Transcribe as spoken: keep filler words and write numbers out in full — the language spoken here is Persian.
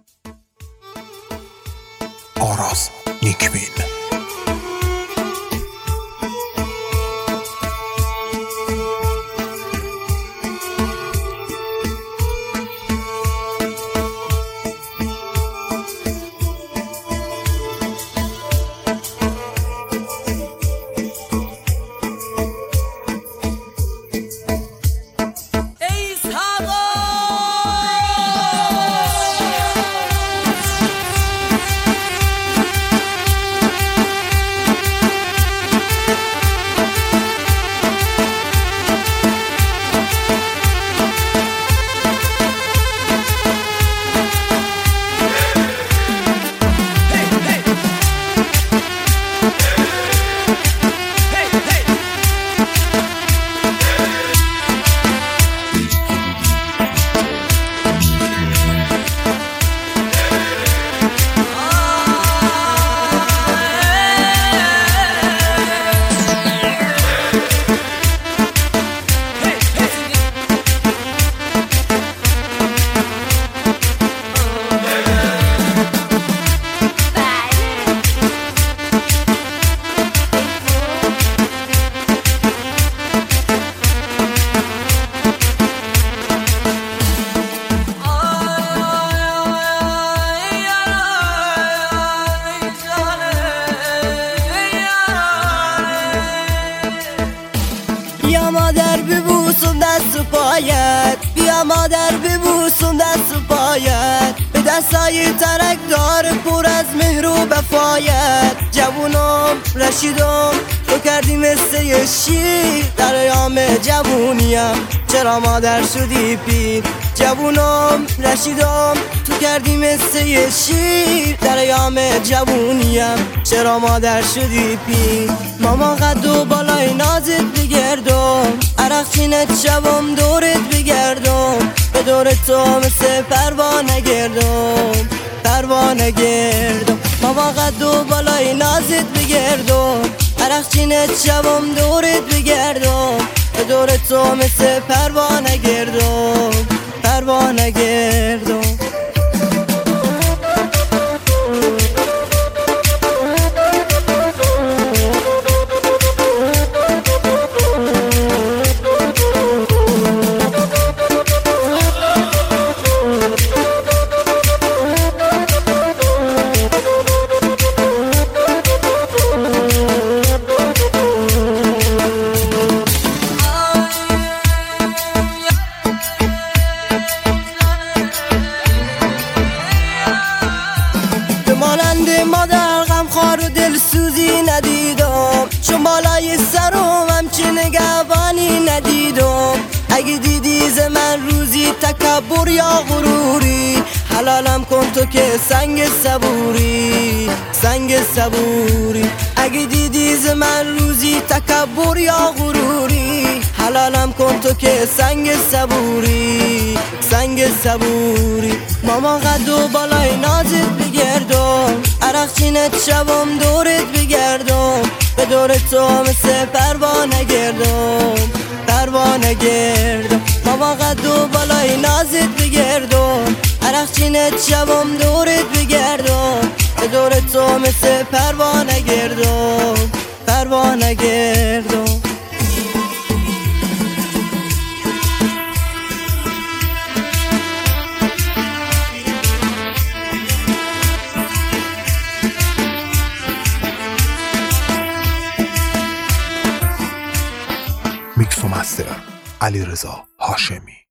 آراز نیکبین. بیا مادر ببوسم دست و پایت، بیا مادر ببوسم دست و پایت، به دستای ترک دار پر از مهر و وفایت. جوونم رشیدم تو کردی مثل یه شیر در ایام جوونیم، چرا مادر شدی پیر؟ جوونم رشیدم تو کردی مثل یه شیر در ایام جوونیم، چرا مادر شدی پیر؟ ماما قد و بالای نازت بگردم، عرق چینت شبم دورت بگردم، به دور تو مثل پروانه گردم پروانه گردم. ماما قد و بالای نازت بگردم، عرق چینت شبم دورت بگردم، به دور تو مثل پروانه گردم پروانه گردم. مادر غمخوار و دلسوزی ندیدم، چون بالای سرم همچین نگهبانی ندیدم. اگه دیدی ز من روزی تکبر یا غروری، حلالم کن تو که سنگ صبوری سنگ صبوری. اگه دیدی ز من روزی تکبر یا غروری، حلالم کن تو که سنگ صبوری سنگ صبوری. ماما قد و بالای نازت بگردم، عرق چینت شبم دورت بگردم، به دور تو مثل پروانه گردم پروانه گردم. ماما قد و بالای نازت بگردم، عرق چینت شبم دورت بگردم، به دور تو مثل پروانه گردم پروانه گردم. میکس و مستر علیرضا هاشمی.